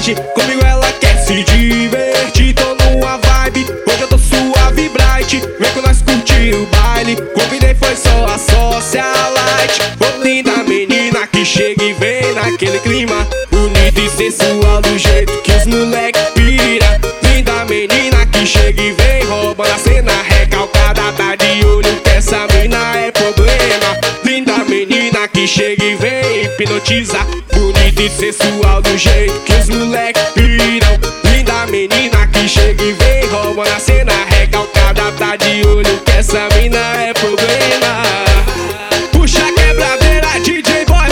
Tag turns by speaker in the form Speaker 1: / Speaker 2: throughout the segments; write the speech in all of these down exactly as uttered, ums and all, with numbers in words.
Speaker 1: massagem. Comigo ela quer se divertir, tô numa vibe. Hoje eu tô suave, bright. Vem com nós curtir o baile. Convidei foi só a socialite. Ô linda menina que chega e vem naquele clima bonito e sensual, do jeito que os moleque pira. Linda menina que chega e vem roubando a cena, recalcada, tá de olho que essa mina é problema. Linda menina que chega e vem hipnotiza, bonita e sensual, do jeito que os moleque piram. Linda menina que chega e vem roubando a cena, recalcada, tá de olho que essa mina é problema. Puxa a quebradeira, D J Boy,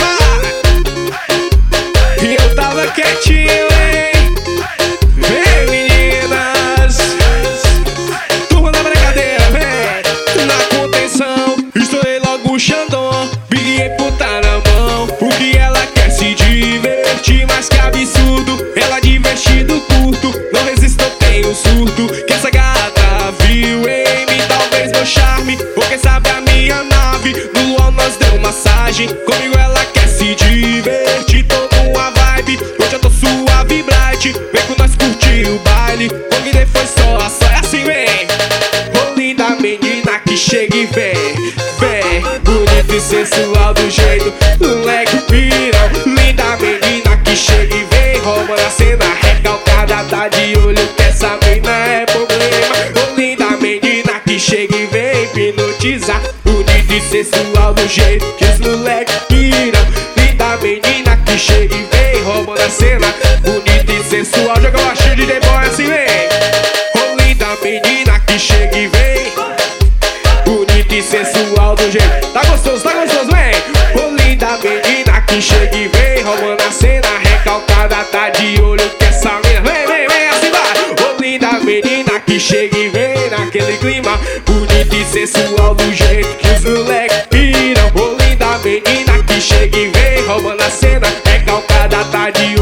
Speaker 1: e eu tava quietinho, hein? Vem meninas, turma da brincadeira, vem na contenção. Estourei logo o Xandão, Big e puta na mão. Porque ela quer se divertir, mas que absurdo. Ela de vestido curto, não resisto, eu tenho surto. Que essa gata viu em mim, talvez meu charme, ou quem sabe a minha nave. No luau nós deu massagem, comigo ela quer se divertir. Tô numa vibe, hoje eu tô suave, bright. Vem com nós curtir o baile. Convidei foi só a só, é assim, vem. Ô linda menina que chega e vem, vem, bonita e sensual, do jeito moleque pirão. Linda menina que chega e vem roubando a cena, recalcada, tá de olho que essa mina é problema. Ô linda menina que chega e vem hipnotizar, bonita e sensual, do jeito que os moleque piram. Linda menina que chega e vem roubando a cena, bonita e sensual. Joga o baixinho, D J Boy, assim vem. Ô linda menina que chega e vem, bonita e sensual, do jeito. Tá gostoso, tá gostoso, vem. Ô linda menina que chega e vem roubando a cena, recalcada, tá de olho que essa mina. Vem, vem, vem, assim vai. Ô linda menina que chega e vem naquele clima bonita e sensual, do jeito que os moleque piram. Ô linda menina que chega e vem roubando a cena, recalcada, tá de